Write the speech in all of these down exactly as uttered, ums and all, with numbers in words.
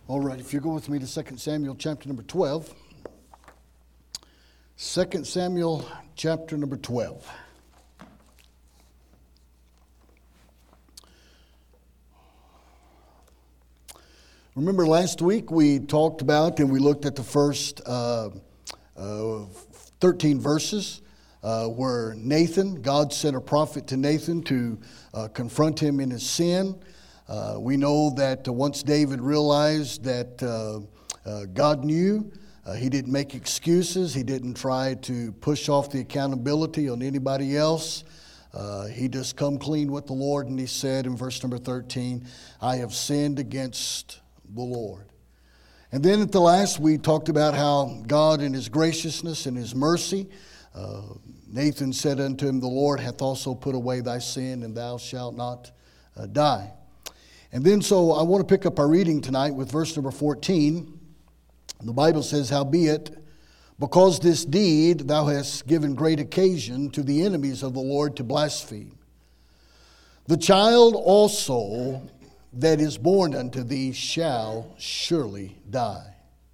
All right, if you go with me to Second Samuel chapter number twelve. Second Samuel chapter number twelve. Remember last week we talked about and we looked at the first uh, uh, thirteen verses uh, where Nathan, God sent a prophet to Nathan to uh, confront him in his sin. Uh, we know that uh, once David realized that uh, uh, God knew, uh, he didn't make excuses. He didn't try to push off the accountability on anybody else. Uh, he just come clean with the Lord, and he said in verse number thirteen, I have sinned against the Lord. And then at the last, we talked about how God in his graciousness and his mercy, uh, Nathan said unto him, the Lord hath also put away thy sin, and thou shalt not uh, die. And then so I want to pick up our reading tonight with verse number fourteen. The Bible says, howbeit, because this deed thou hast given great occasion to the enemies of the Lord to blaspheme, the child also that is born unto thee shall surely die.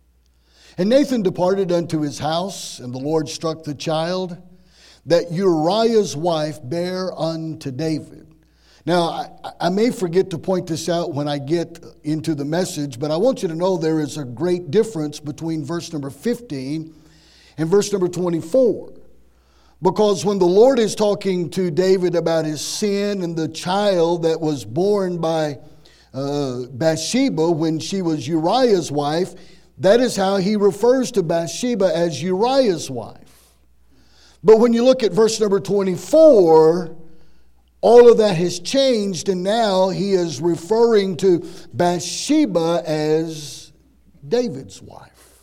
And Nathan departed unto his house, and the Lord struck the child that Uriah's wife bare unto David. Now, I, I may forget to point this out when I get into the message, but I want you to know there is a great difference between verse number fifteen and verse number twenty-four. Because when the Lord is talking to David about his sin and the child that was born by uh, Bathsheba when she was Uriah's wife, that is how he refers to Bathsheba as Uriah's wife. But when you look at verse number twenty-four, all of that has changed, and now he is referring to Bathsheba as David's wife.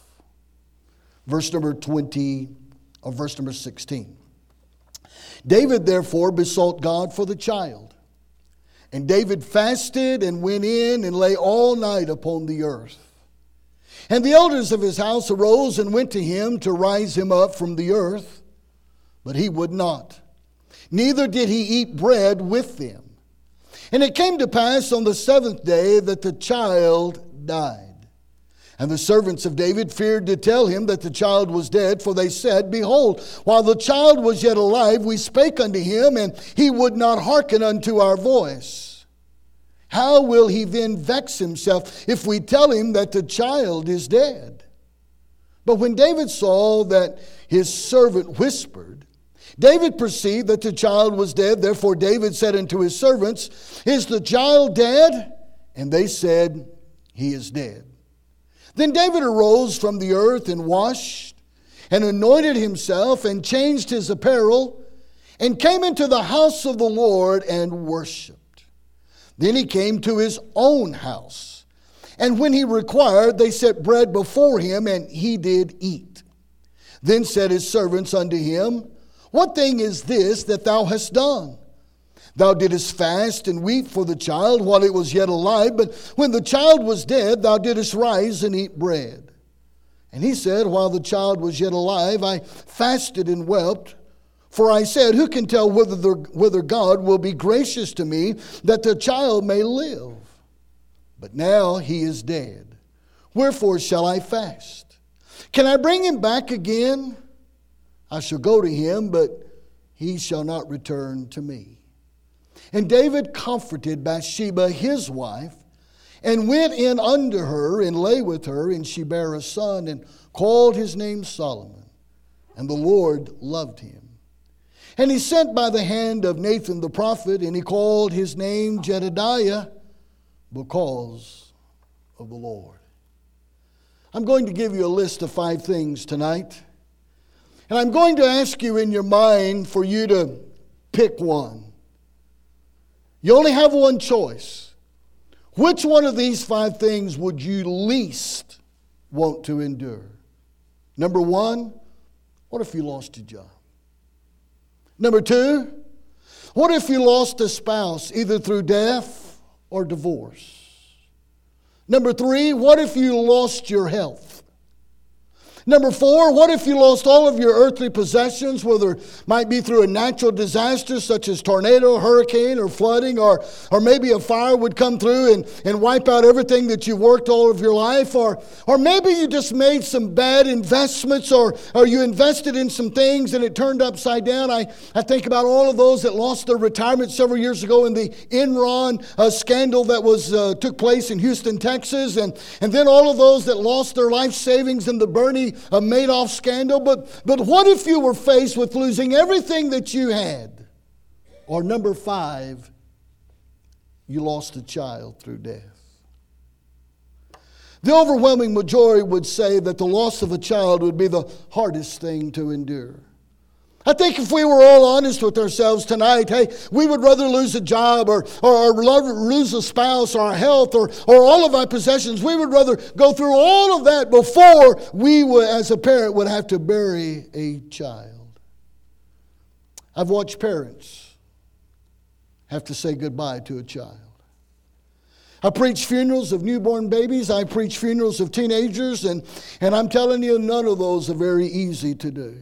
Verse number twenty, or verse number sixteen. David therefore besought God for the child. And David fasted and went in and lay all night upon the earth. And the elders of his house arose and went to him to rise him up from the earth, but he would not. Neither did he eat bread with them. And it came to pass on the seventh day that the child died. And the servants of David feared to tell him that the child was dead, for they said, behold, while the child was yet alive, we spake unto him, and he would not hearken unto our voice. How will he then vex himself if we tell him that the child is dead? But when David saw that his servant whispered, David perceived that the child was dead. Therefore David said unto his servants, is the child dead? And they said, he is dead. Then David arose from the earth and washed and anointed himself and changed his apparel and came into the house of the Lord and worshipped. Then he came to his own house. And when he required, they set bread before him, and he did eat. Then said his servants unto him, what thing is this that thou hast done? Thou didst fast and weep for the child while it was yet alive, but when the child was dead, thou didst rise and eat bread. And he said, while the child was yet alive, I fasted and wept. For I said, who can tell whether, the, whether God will be gracious to me that the child may live? But now he is dead. Wherefore shall I fast? Can I bring him back again? I shall go to him, but he shall not return to me. And David comforted Bathsheba his wife, and went in unto her, and lay with her, and she bare a son, and called his name Solomon. And the Lord loved him. And he sent by the hand of Nathan the prophet, and he called his name Jedediah, because of the Lord. I'm going to give you a list of five things tonight. And I'm going to ask you in your mind for you to pick one. You only have one choice. Which one of these five things would you least want to endure? Number one, what if you lost your job? Number two, what if you lost a spouse either through death or divorce? Number three, what if you lost your health? Number four, what if you lost all of your earthly possessions, whether it might be through a natural disaster such as tornado, hurricane, or flooding, or, or maybe a fire would come through and, and wipe out everything that you worked all of your life, or, or maybe you just made some bad investments, or, or you invested in some things and it turned upside down. I, I think about all of those that lost their retirement several years ago in the Enron uh, scandal that was uh, took place in Houston, Texas, and, and then all of those that lost their life savings in the Bernie a Madoff scandal. But, but what if you were faced with losing everything that you had? Or number five, you lost a child through death. The overwhelming majority would say that the loss of a child would be the hardest thing to endure. I think if we were all honest with ourselves tonight, hey, we would rather lose a job or, or, or lose a spouse or our health or, or all of our possessions. We would rather go through all of that before we, would, as a parent, would have to bury a child. I've watched parents have to say goodbye to a child. I preach funerals of newborn babies. I preach funerals of teenagers. And, and I'm telling you, none of those are very easy to do.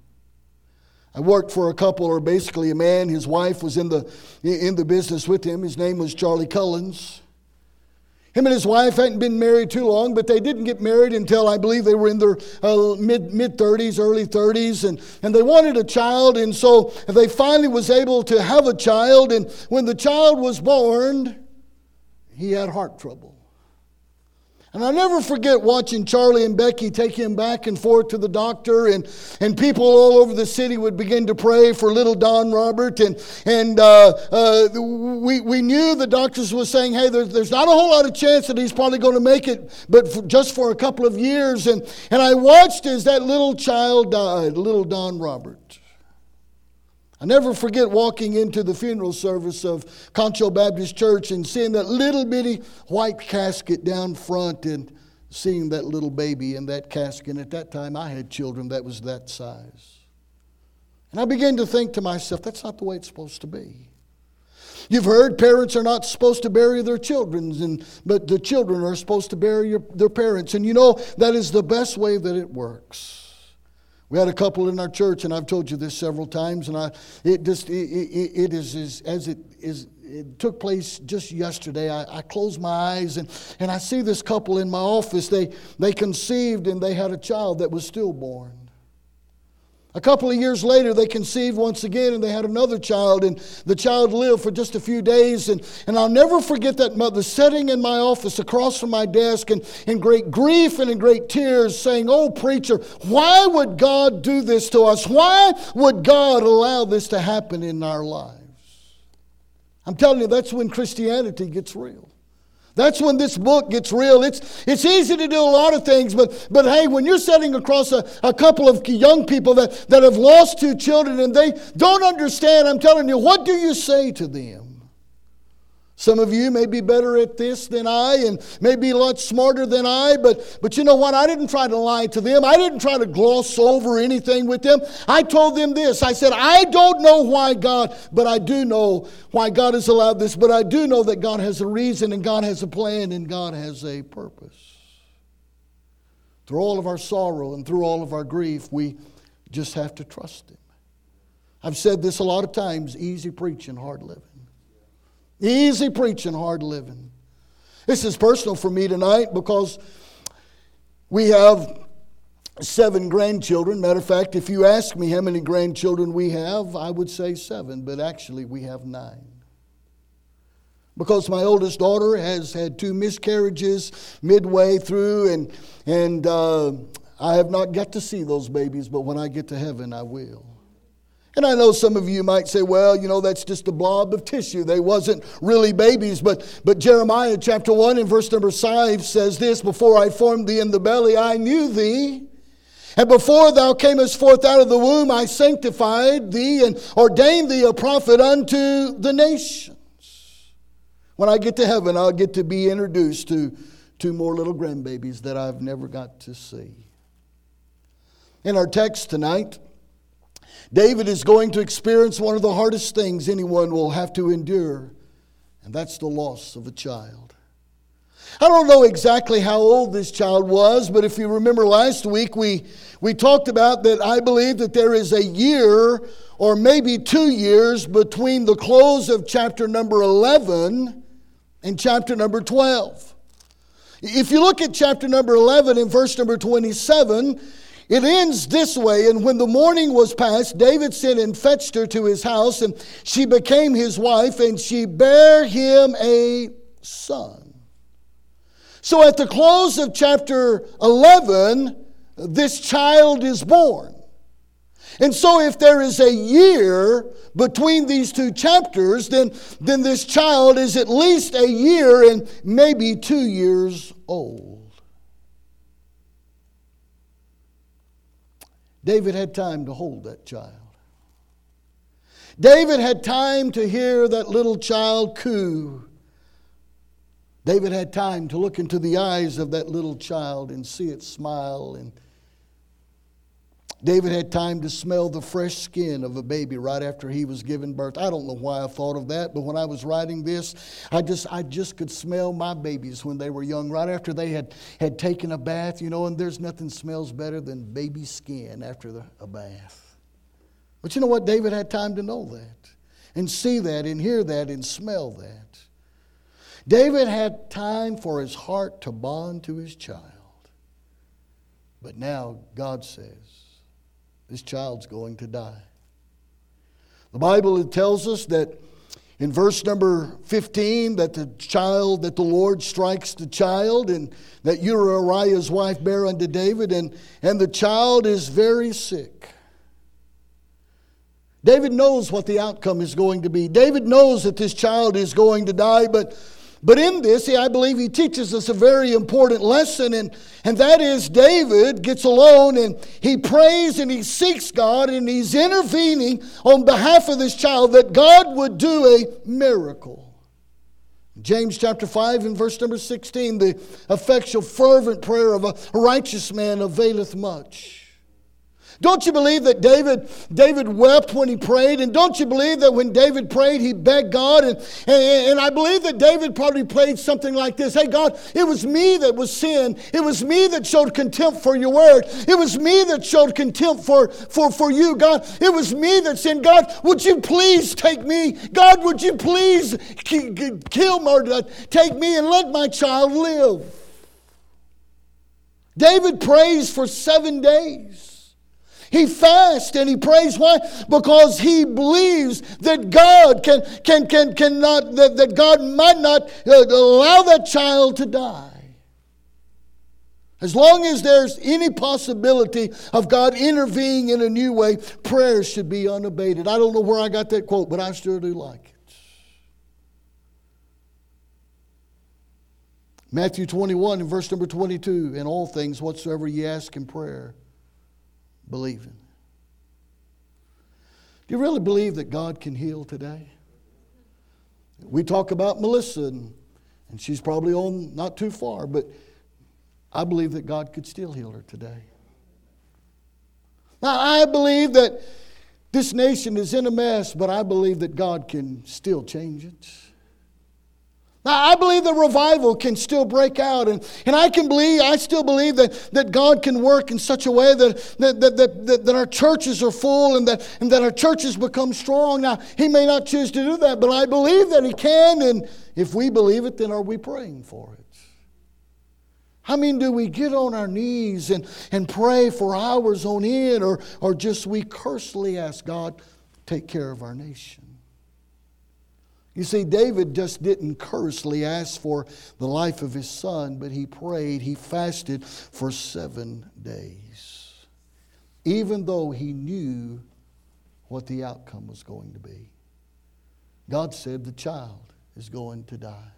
I worked for a couple, or basically a man. His wife was in the in the business with him. His name was Charlie Cullens. Him and his wife hadn't been married too long, but they didn't get married until I believe they were in their uh, mid mid thirties, early thirties, and and they wanted a child, and so they finally was able to have a child. And when the child was born, he had heart trouble. And I'll never forget watching Charlie and Becky take him back and forth to the doctor, and, and people all over the city would begin to pray for little Don Robert. And, and uh, uh, we, we knew the doctors were saying, hey, there's, there's not a whole lot of chance that he's probably going to make it, but for, just for a couple of years. And, and I watched as that little child died, little Don Robert. I never forget walking into the funeral service of Concho Baptist Church and seeing that little bitty white casket down front and seeing that little baby in that casket. And at that time, I had children that was that size. And I began to think to myself, that's not the way it's supposed to be. You've heard parents are not supposed to bury their children, and, but the children are supposed to bury your, their parents. And you know, that is the best way that it works. We had a couple in our church, and I've told you this several times, and I it just it, it, it is, is as it is. It took place just yesterday. I, I closed my eyes, and, and I see this couple in my office. They they conceived, and they had a child that was stillborn. A couple of years later, they conceived once again, and they had another child, and the child lived for just a few days. And, and I'll never forget that mother sitting in my office across from my desk and in great grief and in great tears saying, oh, preacher, why would God do this to us? Why would God allow this to happen in our lives? I'm telling you, that's when Christianity gets real. That's when this book gets real. It's it's easy to do a lot of things, but but hey, when you're sitting across a, a couple of young people that, that have lost two children and they don't understand, I'm telling you, what do you say to them? Some of you may be better at this than I and may be a lot smarter than I, but, but you know what? I didn't try to lie to them. I didn't try to gloss over anything with them. I told them this. I said, I don't know why God, but I do know why God has allowed this, but I do know that God has a reason and God has a plan and God has a purpose. Through all of our sorrow and through all of our grief, we just have to trust Him. I've said this a lot of times, easy preaching, hard living. Easy preaching, hard living. This is personal for me tonight because we have seven grandchildren. Matter of fact, if you ask me how many grandchildren we have, I would say seven, but actually we have nine. Because my oldest daughter has had two miscarriages midway through, and, and uh, I have not got to see those babies, but when I get to heaven, I will. And I know some of you might say, well, you know, that's just a blob of tissue. They wasn't really babies. But, but Jeremiah chapter one and verse number five says this, before I formed thee in the belly, I knew thee. And before thou camest forth out of the womb, I sanctified thee and ordained thee a prophet unto the nations. When I get to heaven, I'll get to be introduced to two more little grandbabies that I've never got to see. In our text tonight, David is going to experience one of the hardest things anyone will have to endure, and that's the loss of a child. I don't know exactly how old this child was, but if you remember last week, we, we talked about that I believe that there is a year or maybe two years between the close of chapter number eleven and chapter number twelve. If you look at chapter number eleven and verse number twenty-seven, it ends this way: "And when the morning was past, David sent and fetched her to his house, and she became his wife, and she bare him a son." So at the close of chapter eleven, this child is born. And so if there is a year between these two chapters, then, then this child is at least a year and maybe two years old. David had time to hold that child. David had time to hear that little child coo. David had time to look into the eyes of that little child and see it smile. And David had time to smell the fresh skin of a baby right after he was given birth. I don't know why I thought of that, but when I was writing this, I just I just could smell my babies when they were young, right after they had, had taken a bath, you know, and there's nothing smells better than baby skin after the, a bath. But you know what? David had time to know that and see that and hear that and smell that. David had time for his heart to bond to his child. But now God says, this child's going to die. The Bible tells us that in verse number fifteen, that the child, that the Lord strikes the child, and that Uriah's wife bare unto David, and, and the child is very sick. David knows what the outcome is going to be. David knows that this child is going to die, but But in this, I believe he teaches us a very important lesson, and, and that is David gets alone and he prays and he seeks God and he's intervening on behalf of this child that God would do a miracle. James chapter five and verse number sixteen, the effectual fervent prayer of a righteous man availeth much. Don't you believe that David, David wept when he prayed? And don't you believe that when David prayed, he begged God? And, and, and I believe that David probably prayed something like this: "Hey God, it was me that was sin. It was me that showed contempt for your word. It was me that showed contempt for, for, for you, God. It was me that sinned. God, would you please take me? God, would you please kill murder? Take me and let my child live." David prays for seven days. He fasts and he prays. Why? Because he believes that God can, can, can, cannot, that, that God might not uh, allow that child to die. As long as there's any possibility of God intervening in a new way, prayer should be unabated. I don't know where I got that quote, but I sure do like it. Matthew twenty-one and verse number twenty-two, "In all things whatsoever ye ask in prayer, believing." Do you really believe that God can heal today? We talk about Melissa, and, and she's probably on not too far, but I believe that God could still heal her today. Now, I believe that this nation is in a mess, but I believe that God can still change it. Now, I believe the revival can still break out, and, and I can believe, I still believe that, that God can work in such a way that, that, that, that, that, that our churches are full and that, and that our churches become strong. Now, He may not choose to do that, but I believe that He can, and if we believe it, then are we praying for it? I mean, do we get on our knees and, and pray for hours on end, or, or just we cursely ask God, take care of our nation? You see, David just didn't cursely ask for the life of his son, but he prayed, he fasted for seven days. Even though he knew what the outcome was going to be. God said the child is going to die.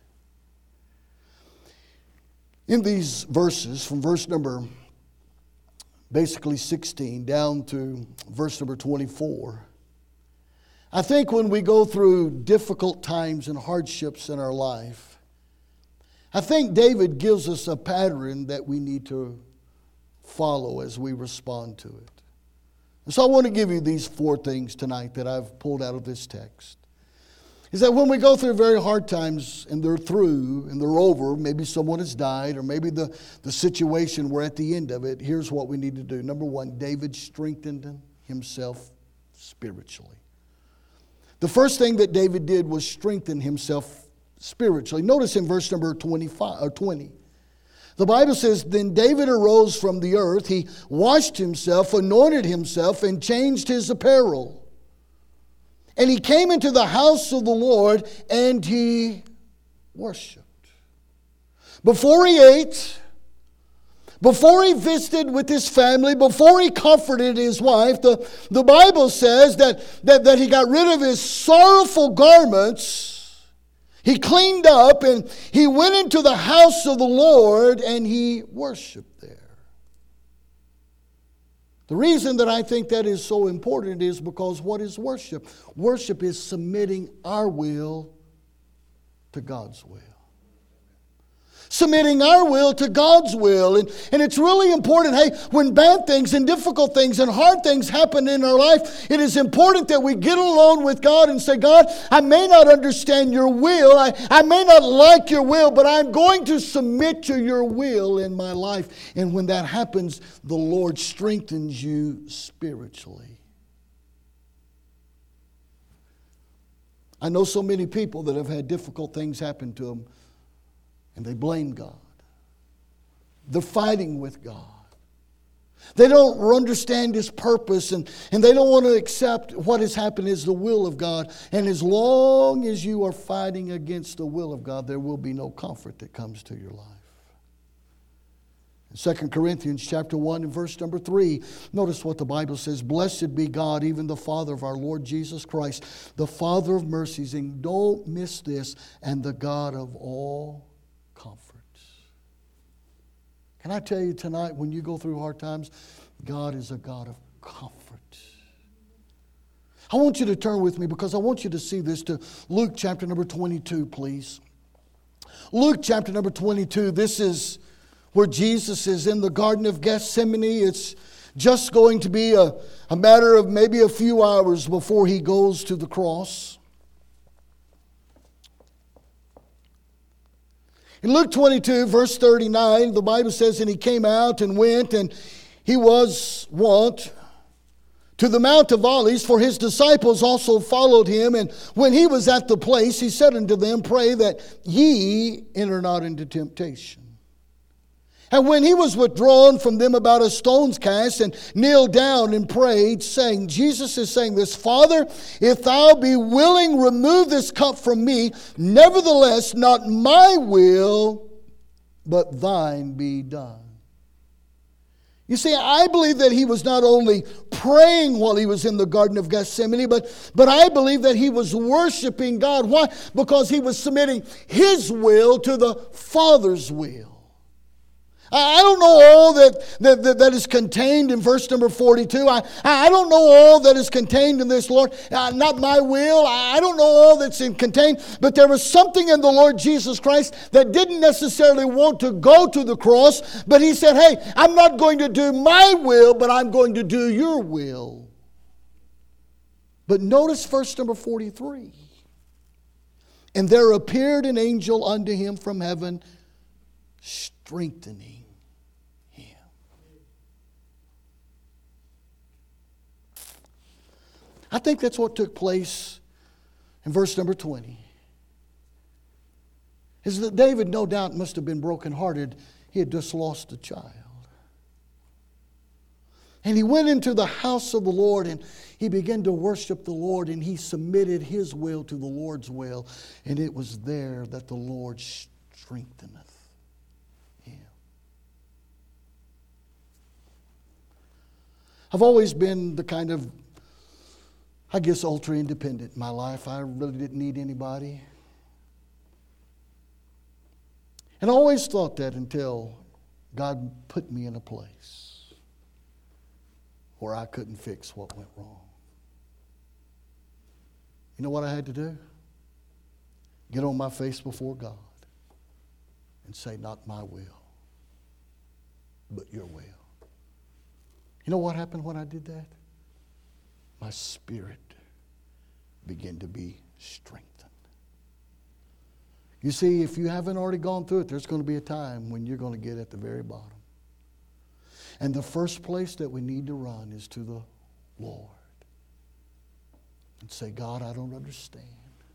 In these verses, from verse number basically sixteen down to verse number twenty-four, I think when we go through difficult times and hardships in our life, I think David gives us a pattern that we need to follow as we respond to it. And so I want to give you these four things tonight that I've pulled out of this text. is that when we go through very hard times and they're through and they're over, maybe someone has died or maybe the, the situation, we're at the end of it, here's what we need to do. Number one, David strengthened himself spiritually. The first thing that David did was strengthen himself spiritually. Notice in verse number twenty-five or twenty. The Bible says, then David arose from the earth, he washed himself, anointed himself, and changed his apparel. And he came into the house of the Lord, and he worshiped. Before he ate, before he visited with his family, before he comforted his wife, the, the Bible says that, that, that he got rid of his sorrowful garments. He cleaned up and he went into the house of the Lord and he worshiped there. The reason that I think that is so important is because what is worship? Worship is submitting our will to God's will. Submitting our will to God's will. And, and it's really important, hey, when bad things and difficult things and hard things happen in our life, it is important that we get alone with God and say, God, I may not understand your will. I, I may not like your will, but I'm going to submit to your will in my life. And when that happens, the Lord strengthens you spiritually. I know so many people that have had difficult things happen to them, and they blame God. They're fighting with God. They don't understand His purpose, and, and they don't want to accept what has happened is the will of God. And as long as you are fighting against the will of God, there will be no comfort that comes to your life. In Second Corinthians chapter one and verse number three, notice what the Bible says. Blessed be God, even the Father of our Lord Jesus Christ, the Father of mercies, and don't miss this, and the God of all comfort. Can I tell you tonight, when you go through hard times, God is a God of comfort. I want you to turn with me because I want you to see this to Luke chapter number twenty-two, please. Luke chapter number twenty-two, this is where Jesus is in the Garden of Gethsemane. It's just going to be a, a matter of maybe a few hours before He goes to the cross. In Luke twenty-two, verse thirty-nine, the Bible says, and He came out and went, and He was wont to the Mount of Olives, for His disciples also followed Him. And when He was at the place, He said unto them, pray that ye enter not into temptation. And when He was withdrawn from them about a stone's cast, and kneeled down and prayed, saying, Jesus is saying this, Father, if Thou be willing, remove this cup from me. Nevertheless, not my will, but Thine be done. You see, I believe that He was not only praying while He was in the Garden of Gethsemane, but, but I believe that He was worshiping God. Why? Because He was submitting His will to the Father's will. I don't know all that, that, that, that is contained in verse number forty-two. I, I don't know all that is contained in this, Lord. Uh, not my will. I don't know all that's in contained. But there was something in the Lord Jesus Christ that didn't necessarily want to go to the cross. But He said, hey, I'm not going to do my will, but I'm going to do your will. But notice verse number forty-three. And there appeared an angel unto Him from heaven, strengthening Him. I think that's what took place in verse number twenty. Is that David no doubt must have been brokenhearted. He had just lost a child. And he went into the house of the Lord and he began to worship the Lord, and he submitted his will to the Lord's will. And it was there that the Lord strengtheneth him. I've always been the kind of, I guess, ultra-independent in my life. I really didn't need anybody. And I always thought that until God put me in a place where I couldn't fix what went wrong. You know what I had to do? Get on my face before God and say, not my will, but your will. You know what happened when I did that? My spirit began to be strengthened. You see, if you haven't already gone through it, there's going to be a time when you're going to get at the very bottom. And the first place that we need to run is to the Lord. And say, God, I don't understand.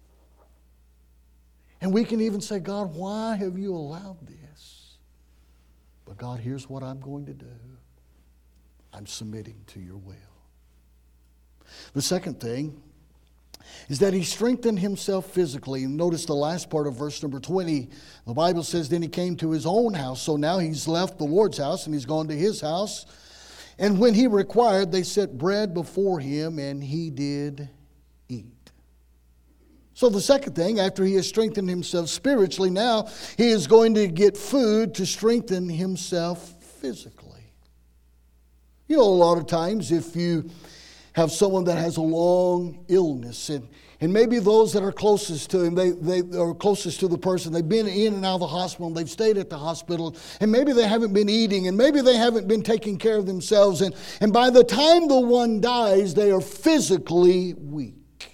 And we can even say, God, why have you allowed this? But God, here's what I'm going to do. I'm submitting to your will. The second thing is that he strengthened himself physically. And notice the last part of verse number twenty. The Bible says, then he came to his own house. So now he's left the Lord's house and he's gone to his house. And when he required, they set bread before him and he did eat. So the second thing, after he has strengthened himself spiritually, now he is going to get food to strengthen himself physically. You know, a lot of times if you have someone that has a long illness, and, and maybe those that are closest to him, they, they are closest to the person, they've been in and out of the hospital, and they've stayed at the hospital, and maybe they haven't been eating, and maybe they haven't been taking care of themselves, and, and by the time the one dies, they are physically weak.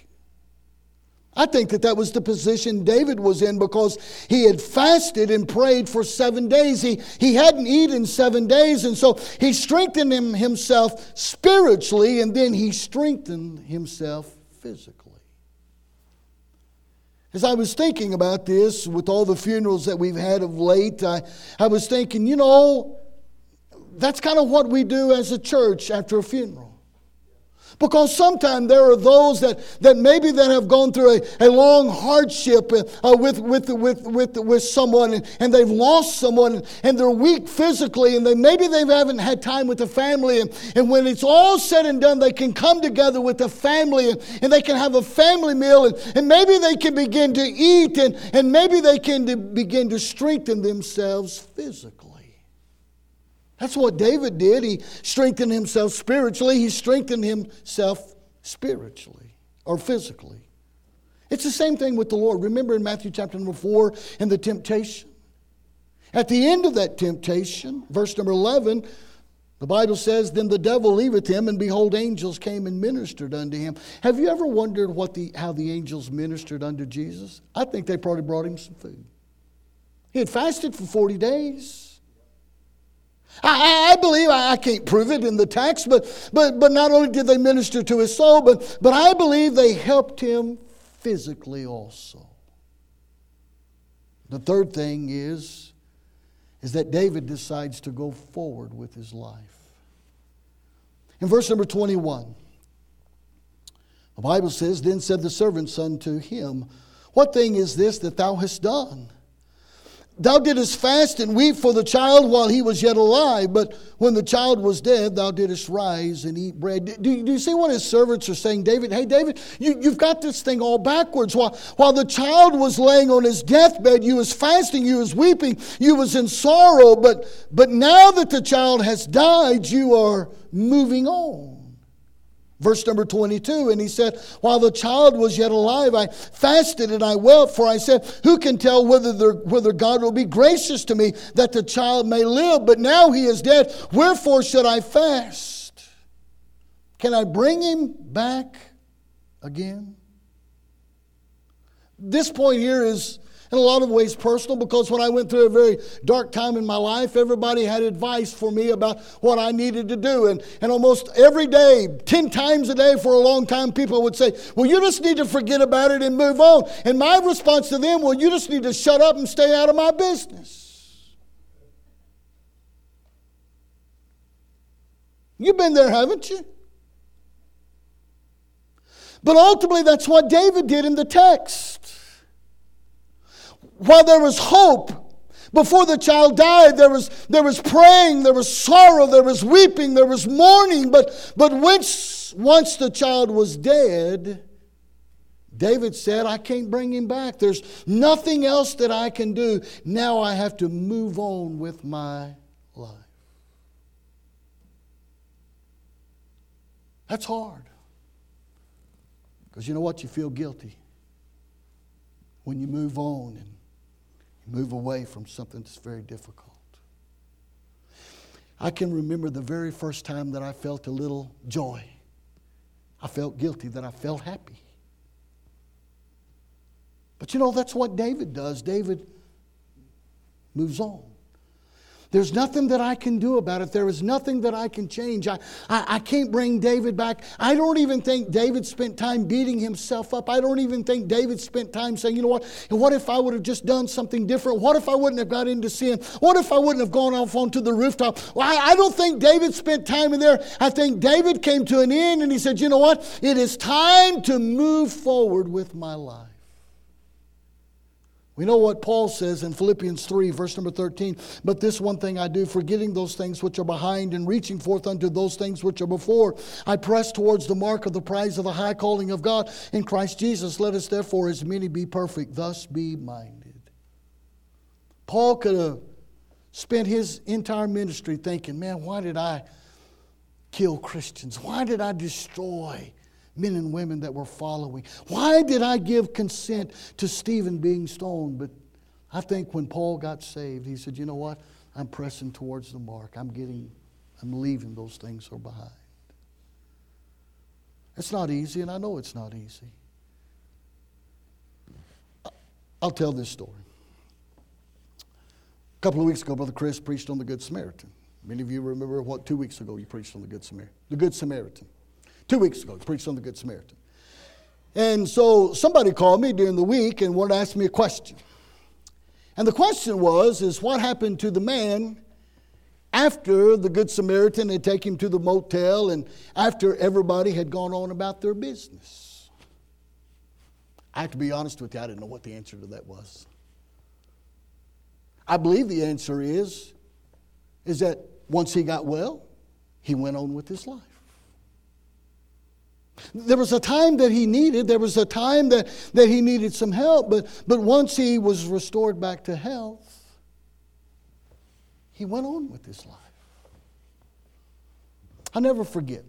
I think that that was the position David was in because he had fasted and prayed for seven days. He, he hadn't eaten seven days, and so he strengthened him, himself spiritually, and then he strengthened himself physically. As I was thinking about this with all the funerals that we've had of late, I, I was thinking, you know, that's kind of what we do as a church after a funeral. Because sometimes there are those that, that maybe that have gone through a, a long hardship uh, with, with, with, with, with someone, and, and they've lost someone, and they're weak physically, and they, maybe they haven't had time with the family. And, and when it's all said and done, they can come together with the family, and, and they can have a family meal, and, and maybe they can begin to eat, and, and maybe they can to begin to strengthen themselves physically. That's what David did. He strengthened himself spiritually. He strengthened himself spiritually or physically. It's the same thing with the Lord. Remember in Matthew chapter number four in the temptation? At the end of that temptation, verse number eleven, the Bible says, then the devil leaveth him, and behold, angels came and ministered unto him. Have you ever wondered what the how the angels ministered unto Jesus? I think they probably brought him some food. He had fasted for forty days. I, I believe, I, I can't prove it in the text, but, but, but not only did they minister to his soul, but, but I believe they helped him physically also. The third thing is, is that David decides to go forward with his life. In verse number twenty-one, the Bible says, then said the servants unto him, what thing is this that thou hast done? Thou didst fast and weep for the child while he was yet alive, but when the child was dead, thou didst rise and eat bread. Do, do you see what his servants are saying? David, hey, David, you, you've got this thing all backwards. While, while the child was laying on his deathbed, you was fasting, you was weeping, you was in sorrow, but, but now that the child has died, you are moving on. Verse number twenty-two, and he said, while the child was yet alive, I fasted and I wept, for I said, who can tell whether, there, whether God will be gracious to me that the child may live? But now he is dead. Wherefore should I fast? Can I bring him back again? This point here is in a lot of ways personal, because when I went through a very dark time in my life, everybody had advice for me about what I needed to do. And, and almost every day, ten times a day for a long time, people would say, well, you just need to forget about it and move on. And my response to them, well, you just need to shut up and stay out of my business. You've been there, haven't you? But ultimately, that's what David did in the text. While there was hope, before the child died, there was, there was praying, there was sorrow, there was weeping, there was mourning. But, but once, once the child was dead, David said, I can't bring him back. There's nothing else that I can do. Now I have to move on with my life. That's hard. Because you know what? You feel guilty when you move on and move away from something that's very difficult. I can remember the very first time that I felt a little joy. I felt guilty that I felt happy. But you know, that's what David does. David moves on. There's nothing that I can do about it. There is nothing that I can change. I, I, I can't bring David back. I don't even think David spent time beating himself up. I don't even think David spent time saying, you know what, what if I would have just done something different? What if I wouldn't have got into sin? What if I wouldn't have gone off onto the rooftop? Well, I, I don't think David spent time in there. I think David came to an end and he said, you know what, it is time to move forward with my life. We know what Paul says in Philippians three, verse number thirteen. But this one thing I do, forgetting those things which are behind and reaching forth unto those things which are before, I press towards the mark of the prize of the high calling of God in Christ Jesus. Let us therefore as many be perfect, thus be minded. Paul could have spent his entire ministry thinking, man, why did I kill Christians? Why did I destroy men and women that were following? Why did I give consent to Stephen being stoned? But I think when Paul got saved, he said, you know what? I'm pressing towards the mark. I'm getting, I'm leaving those things are behind. It's not easy, and I know it's not easy. I'll tell this story. A couple of weeks ago, Brother Chris preached on the Good Samaritan. Many of you remember what, two weeks ago you preached on the Good Samaritan. The Good Samaritan. Two weeks ago, he preached on the Good Samaritan. And so somebody called me during the week and wanted to ask me a question. And the question was, is what happened to the man after the Good Samaritan had taken him to the motel and after everybody had gone on about their business? I have to be honest with you, I didn't know what the answer to that was. I believe the answer is, is that once he got well, he went on with his life. There was a time that he needed, there was a time that, that he needed some help, but, but once he was restored back to health, he went on with his life. I'll never forget.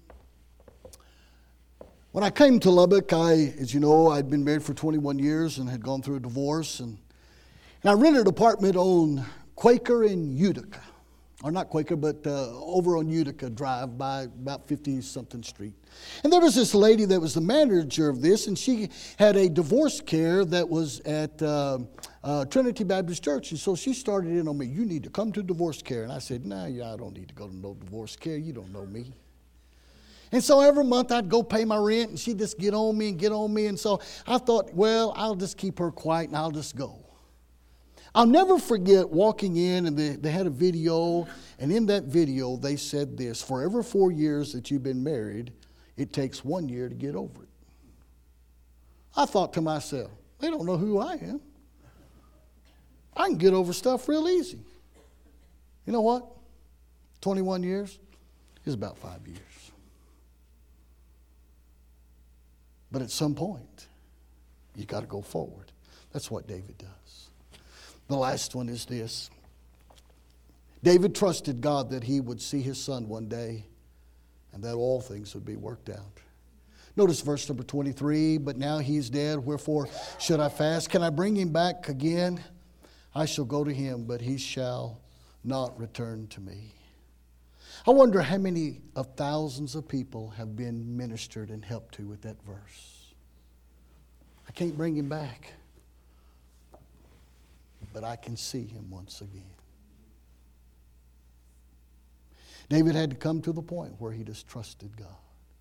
When I came to Lubbock, I, as you know, I'd been married for twenty-one years and had gone through a divorce, and, and I rented an apartment on Quaker in Utica. Or not Quaker, but uh, over on Utica Drive by about fifty-something street. And there was this lady that was the manager of this, and she had a divorce care that was at uh, uh, Trinity Baptist Church. And so she started in on me, you need to come to divorce care. And I said, no, nah, yeah, I don't need to go to no divorce care. You don't know me. And so every month I'd go pay my rent, and she'd just get on me and get on me. And so I thought, well, I'll just keep her quiet and I'll just go. I'll never forget walking in, and they, they had a video, and in that video they said this, for every four years that you've been married, it takes one year to get over it. I thought to myself, they don't know who I am. I can get over stuff real easy. You know what? twenty-one years is about five years. But at some point, you got to go forward. That's what David does. The last one is this. David trusted God that he would see his son one day and that all things would be worked out. Notice verse number twenty-three, but now he's dead, wherefore should I fast? Can I bring him back again? I shall go to him, but he shall not return to me. I wonder how many of thousands of people have been ministered and helped to with that verse. I can't bring him back, but I can see him once again. David had to come to the point where he just trusted God.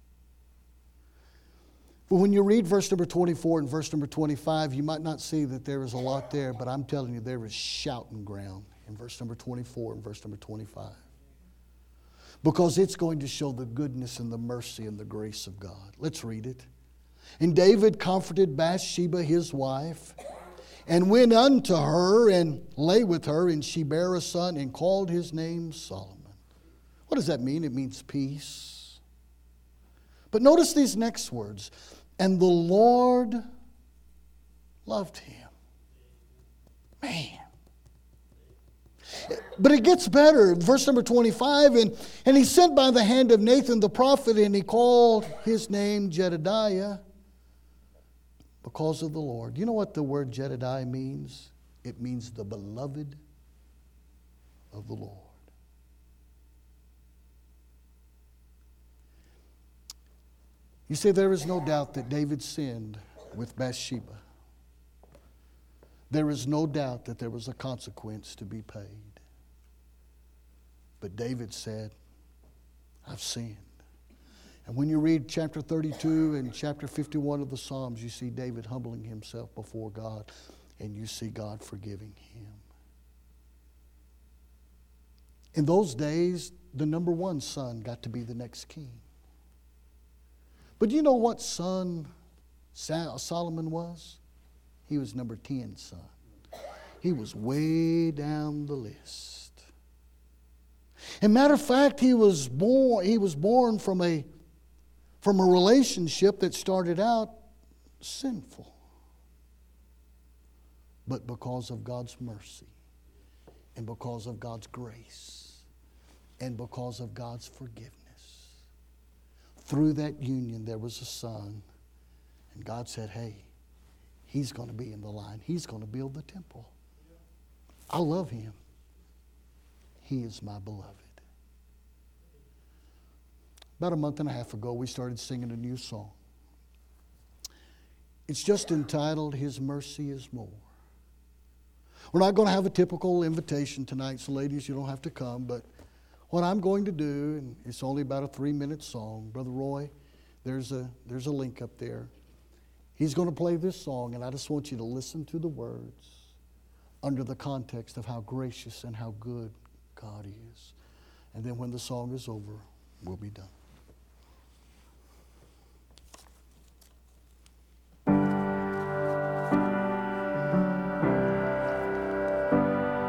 But when you read verse number twenty-four and verse number twenty-five, you might not see that there is a lot there, but I'm telling you there is shouting ground in verse number twenty-four and verse number twenty-five. Because it's going to show the goodness and the mercy and the grace of God. Let's read it. And David comforted Bathsheba his wife, and went unto her and lay with her, and she bare a son and called his name Solomon. What does that mean? It means peace. But notice these next words. And the Lord loved him. Man. But it gets better. Verse number twenty-five, and, and he sent by the hand of Nathan the prophet, and he called his name Jedediah, because of the Lord. You know what the word Jedediah means? It means the beloved of the Lord. You see, there is no doubt that David sinned with Bathsheba. There is no doubt that there was a consequence to be paid. But David said, I've sinned. And when you read chapter thirty-two and chapter fifty-one of the Psalms, you see David humbling himself before God, and you see God forgiving him. In those days, the number one son got to be the next king. But you know what son Solomon was? He was number ten son. He was way down the list. And matter of fact, he was born, he was born from a, from a relationship that started out sinful. But because of God's mercy, and because of God's grace, and because of God's forgiveness, through that union there was a son. And God said, hey, he's going to be in the line. He's going to build the temple. I love him. He is my beloved. About a month and a half ago, we started singing a new song. It's just entitled, His Mercy is More. We're not going to have a typical invitation tonight, so ladies, you don't have to come. But what I'm going to do, and it's only about a three-minute song, Brother Roy, there's a, there's a link up there. He's going to play this song, and I just want you to listen to the words under the context of how gracious and how good God is. And then when the song is over, we'll be done.